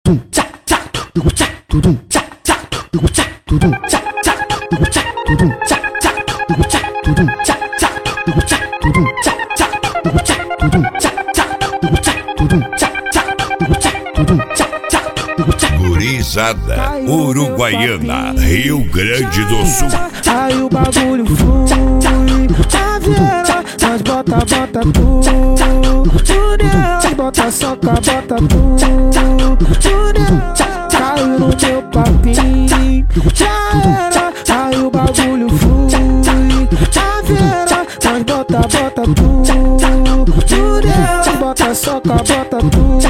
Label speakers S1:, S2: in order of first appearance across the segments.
S1: Gurizada uruguaiana, Rio Grande do Sul.
S2: Aí o bagulho flui, caveira, nós bota tu. Deus, bota soca, bota tu. Deus, caiu no meu papinho, já era. Aí o bagulho flui, caveira, nós bota tu. Deus, bota soca, bota tu.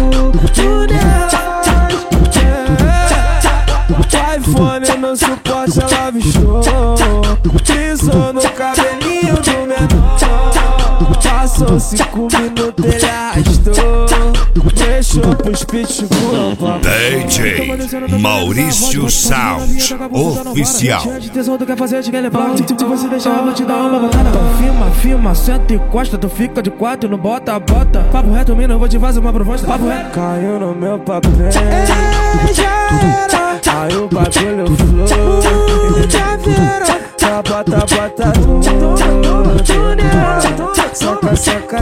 S2: iPhone no suporte ela avistou, pisou no cabelinho do menor. Passou 5 minutos ele arrastou, deixou pros pitbull.
S1: DJ Maurício Sound Oficial.
S2: Tu quer fazer, te quer levar. Se você deixar eu vou te dar uma botada. Filma, senta e encosta. Tu fica de 4 no bota. Papo reto, mina, eu vou te fazer uma proposta. Papo reto. Caiu no meu papel, aí o bagulho flui, caveira, bota soca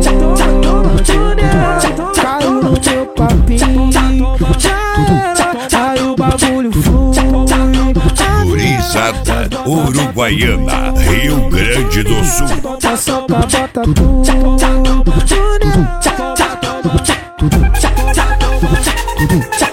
S2: caiu no meu papinho, já era. Aí o bagulho flui,
S1: Gurizada uruguaiana, Rio Grande do Sul.
S2: bota soca, bota tu.